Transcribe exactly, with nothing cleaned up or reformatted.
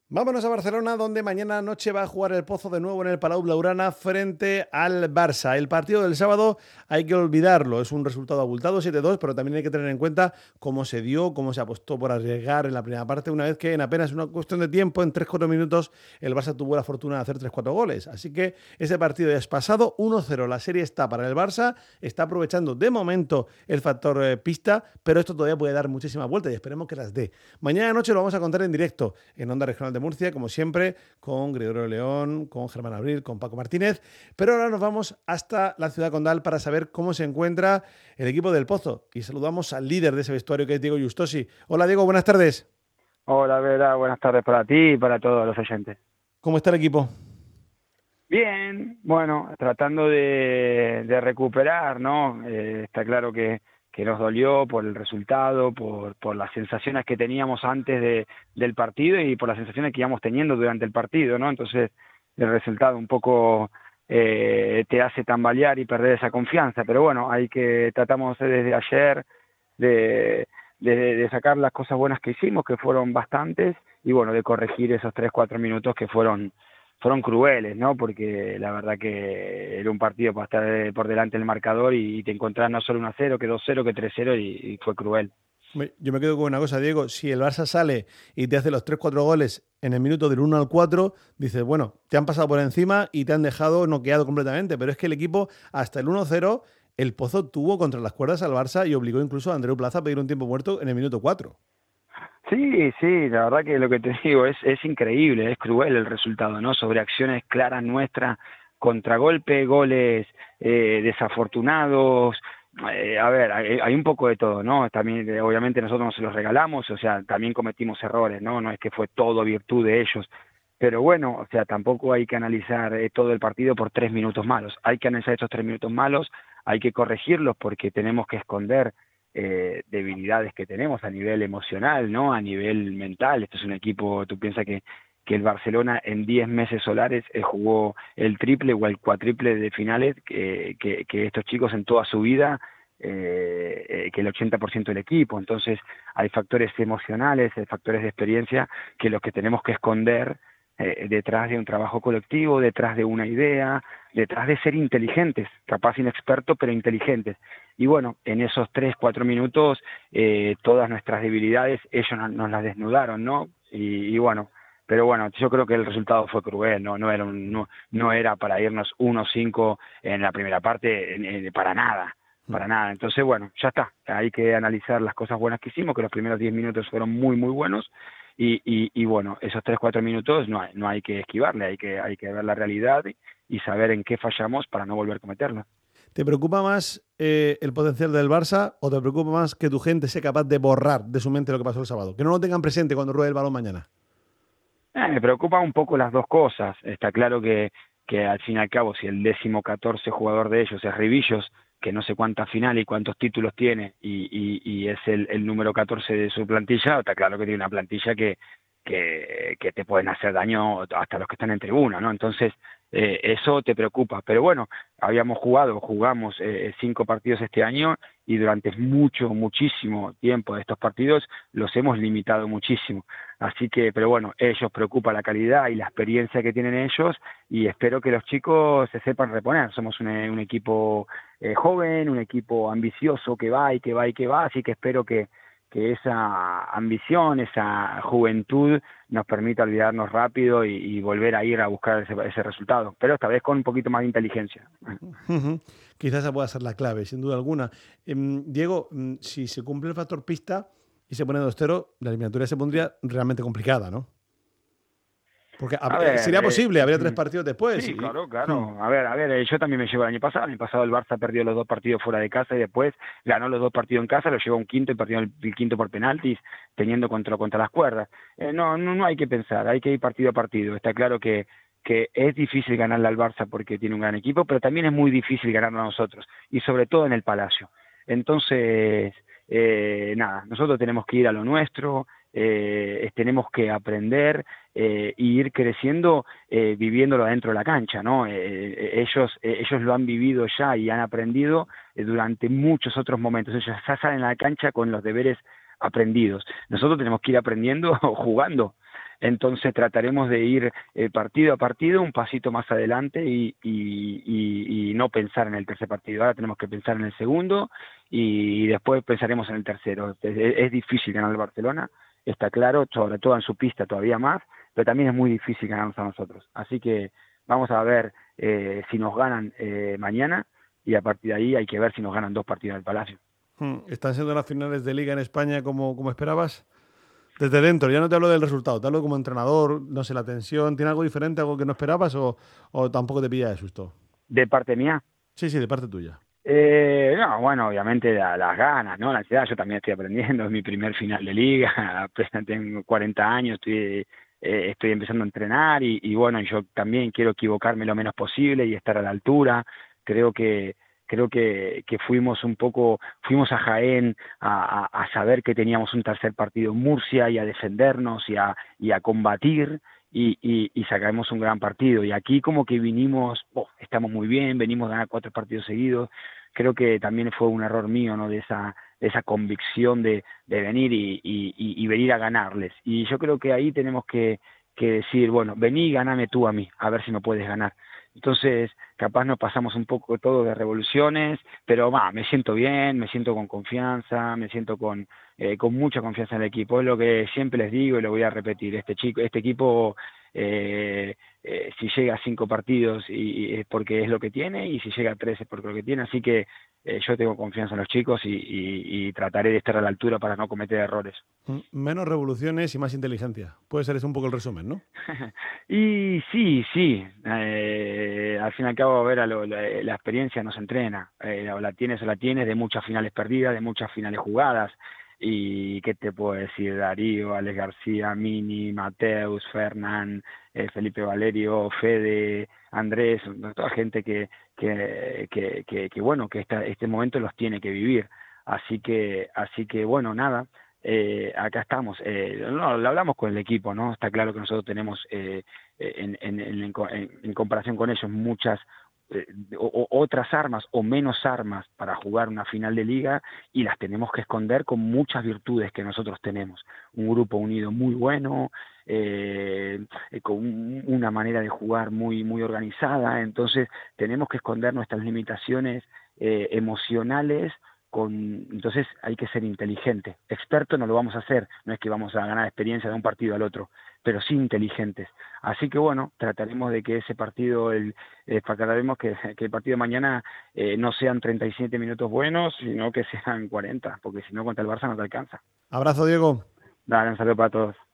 Vámonos a Barcelona, donde mañana noche va a jugar el Pozo de nuevo en el Palau Blaugrana frente al Barça. El partido del sábado hay que olvidarlo, es un resultado abultado, siete dos, pero también hay que tener en cuenta cómo se dio, cómo se apostó por arriesgar en la primera parte, una vez que en apenas una cuestión de tiempo, en tres cuatro minutos, el Barça tuvo la fortuna de hacer tres cuatro goles. Así que ese partido ya es pasado, uno cero, la serie está para el Barça, está aprovechando de momento el factor eh, pista, pero esto todavía puede dar muchísimas vueltas y esperemos que las dé. Mañana noche lo vamos a contar en directo en Onda Regional de Murcia, como siempre, con Gregorio León, con Germán Abril, con Paco Martínez. Pero ahora nos vamos hasta la ciudad condal para saber cómo se encuentra el equipo del Pozo. Y saludamos al líder de ese vestuario, que es Diego Justosi. Hola, Diego, buenas tardes. Hola, Vera, buenas tardes para ti y para todos los oyentes. ¿Cómo está el equipo? Bien, bueno, tratando de, de recuperar, ¿no? Eh, está claro que, que nos dolió por el resultado, por, por las sensaciones que teníamos antes de, del partido y por las sensaciones que íbamos teniendo durante el partido, ¿no? Entonces, el resultado un poco eh, te hace tambalear y perder esa confianza, pero bueno, hay que, tratamos desde ayer de, de, de sacar las cosas buenas que hicimos, que fueron bastantes, y bueno, de corregir esos tres, cuatro minutos que fueron fueron crueles, ¿no? Porque la verdad que era un partido para estar por delante del marcador y te encontrás no solo uno a cero, que dos cero, que tres cero y, y fue cruel. Yo me quedo con una cosa, Diego. Si el Barça sale y te hace los tres cuatro goles en el minuto del uno al cuatro, dices, bueno, te han pasado por encima y te han dejado noqueado completamente. Pero es que el equipo, hasta el uno cero, el Pozo tuvo contra las cuerdas al Barça y obligó incluso a Andreu Plaza a pedir un tiempo muerto en el minuto cuatro. Sí, sí, la verdad que lo que te digo es, es increíble, es cruel el resultado, ¿no? Sobre acciones claras nuestras, contragolpe, goles eh, desafortunados. Eh, a ver, hay, hay un poco de todo, ¿no? También, eh, obviamente, nosotros no se los regalamos, o sea, también cometimos errores, ¿no? No es que fue todo virtud de ellos. Pero bueno, o sea, tampoco hay que analizar eh, todo el partido por tres minutos malos. Hay que analizar estos tres minutos malos, hay que corregirlos porque tenemos que esconder eh, debilidades que tenemos a nivel emocional, ¿no? A nivel mental. Esto es un equipo, tú piensas que, que el Barcelona en diez meses solares eh, jugó el triple o el cuatriple de finales que, que, que estos chicos en toda su vida, eh, eh, que el ochenta por ciento del equipo. Entonces hay factores emocionales, hay factores de experiencia que los que tenemos que esconder eh, detrás de un trabajo colectivo, detrás de una idea, detrás de ser inteligentes, capaz inexpertos pero inteligentes. Y bueno, en esos tres, cuatro minutos, eh, todas nuestras debilidades, ellos no, nos las desnudaron, ¿no? Y, y bueno, pero bueno, yo creo que el resultado fue cruel, no, no era un, no, no era para irnos uno cinco en la primera parte, en, en, para nada, para nada. Entonces, bueno, ya está, hay que analizar las cosas buenas que hicimos, que los primeros diez minutos fueron muy, muy buenos, y, y, y bueno, esos tres, cuatro minutos no hay, no hay que esquivarle, hay que, hay que ver la realidad y, y saber en qué fallamos para no volver a cometerlo. ¿Te preocupa más eh, el potencial del Barça o te preocupa más que tu gente sea capaz de borrar de su mente lo que pasó el sábado? Que no lo tengan presente cuando ruede el balón mañana. Eh, me preocupa un poco las dos cosas. Está claro que, que al fin y al cabo, si el décimo catorce jugador de ellos es Rivillos, que no sé cuántas finales y cuántos títulos tiene, y, y, y es el, el número catorce de su plantilla, está claro que tiene una plantilla que, que, que te pueden hacer daño hasta los que están en tribuna, ¿no? Entonces, eh, eso te preocupa. Pero bueno, habíamos jugado, jugamos eh, cinco partidos este año y durante mucho, muchísimo tiempo de estos partidos los hemos limitado muchísimo. Así que, pero bueno, ellos preocupa la calidad y la experiencia que tienen ellos y espero que los chicos se sepan reponer. Somos un, un equipo eh, joven, un equipo ambicioso que va y que va y que va, así que espero que que esa ambición, esa juventud nos permita olvidarnos rápido y, y volver a ir a buscar ese, ese resultado, pero esta vez con un poquito más de inteligencia. Uh-huh. Quizás esa pueda ser la clave, sin duda alguna. Eh, Diego, si se cumple el factor pista y se pone dos cero, la eliminatoria se pondría realmente complicada, ¿no? Porque A eh, ver, sería eh, posible, habría tres partidos después. sí, Y... claro, Hmm. claro. A ver, a ver, yo también me llevo el año pasado. El año pasado el Barça perdió los dos partidos fuera de casa y después ganó los dos partidos en casa, lo llevó a un quinto y perdió el, el quinto por penaltis, teniendo contra, contra las cuerdas. Eh, no, no, no hay que pensar, hay que ir partido a partido. Está claro que, que es difícil ganarle al Barça porque tiene un gran equipo, pero también es muy difícil ganarlo a nosotros, y sobre todo en el Palacio. Entonces, eh, nada, nosotros tenemos que ir a lo nuestro, eh, tenemos que aprender eh, y ir creciendo eh, viviéndolo adentro de la cancha, ¿no? Eh, ellos, eh, ellos lo han vivido ya y han aprendido eh, durante muchos otros momentos. Ellos ya salen a la cancha con los deberes aprendidos. Nosotros tenemos que ir aprendiendo jugando. Entonces trataremos de ir eh, partido a partido, un pasito más adelante y, y, y, y no pensar en el tercer partido. Ahora tenemos que pensar en el segundo y, y después pensaremos en el tercero. Es, es difícil ganar al Barcelona, está claro, sobre todo en su pista todavía más, pero también es muy difícil ganarnos a nosotros. Así que vamos a ver eh, si nos ganan eh, mañana y a partir de ahí hay que ver si nos ganan dos partidos en el Palacio. Hmm. ¿Están siendo las finales de Liga en España como, como esperabas? Desde dentro, ya no te hablo del resultado, te hablo como entrenador, no sé, la tensión, ¿tiene algo diferente, algo que no esperabas o, o tampoco te pilla de susto? ¿De parte mía? Sí, sí, de parte tuya. Eh, no, bueno, obviamente la, las ganas, ¿no? La ansiedad, yo también estoy aprendiendo, es mi primer final de liga, apenas tengo cuarenta años, estoy, eh, estoy empezando a entrenar y, y bueno, yo también quiero equivocarme lo menos posible y estar a la altura. Creo que creo que, que fuimos un poco, fuimos a Jaén a, a, a saber que teníamos un tercer partido en Murcia y a defendernos y a, y a combatir. Y, y, y sacamos un gran partido. Y aquí como que vinimos, oh, estamos muy bien, venimos a ganar cuatro partidos seguidos. Creo que también fue un error mío, ¿no? De esa, de esa convicción de, de venir y, y, y venir a ganarles. Y yo creo que ahí tenemos que, que decir, bueno, vení y ganame tú a mí, a ver si me puedes ganar. Entonces, capaz nos pasamos un poco todo de revoluciones, pero va, me siento bien, me siento con confianza, me siento con, eh, con mucha confianza en el equipo. Es lo que siempre les digo y lo voy a repetir. Este chico, este equipo, eh, eh, si llega a cinco partidos y, y es porque es lo que tiene, y si llega a tres es porque es lo que tiene. Así que eh, yo tengo confianza en los chicos y, y, y trataré de estar a la altura para no cometer errores. Menos revoluciones y más inteligencia. Puede ser ese un poco el resumen, ¿no? Y sí, sí. Eh, al fin y al cabo, a ver, a lo, la, la experiencia nos entrena. Eh, o la tienes o la tienes, de muchas finales perdidas, de muchas finales jugadas. Y qué te puedo decir, Darío, Alex García, Mini, Mateus, Fernán, eh, Felipe Valerio, Fede, Andrés, toda gente que, que, que, que, que bueno, que esta, este momento los tiene que vivir. Así que, así que bueno, nada. Eh, acá estamos, eh, no, lo hablamos con el equipo, ¿no? Está claro que nosotros tenemos eh, en, en, en, en, en comparación con ellos muchas eh, o, o otras armas o menos armas para jugar una final de liga, y las tenemos que esconder con muchas virtudes que nosotros tenemos. Un grupo unido muy bueno, eh, con una manera de jugar muy, muy organizada. Entonces tenemos que esconder nuestras limitaciones eh, emocionales. Con, entonces hay que ser inteligente. Experto no lo vamos a hacer, no es que vamos a ganar experiencia de un partido al otro, pero sí inteligentes. Así que bueno, trataremos de que ese partido, el, eh, trataremos que, que el partido de mañana eh, no sean treinta y siete minutos buenos, sino que sean cuarenta, porque si no contra el Barça no te alcanza. Abrazo, Diego. Dale, un saludo para todos.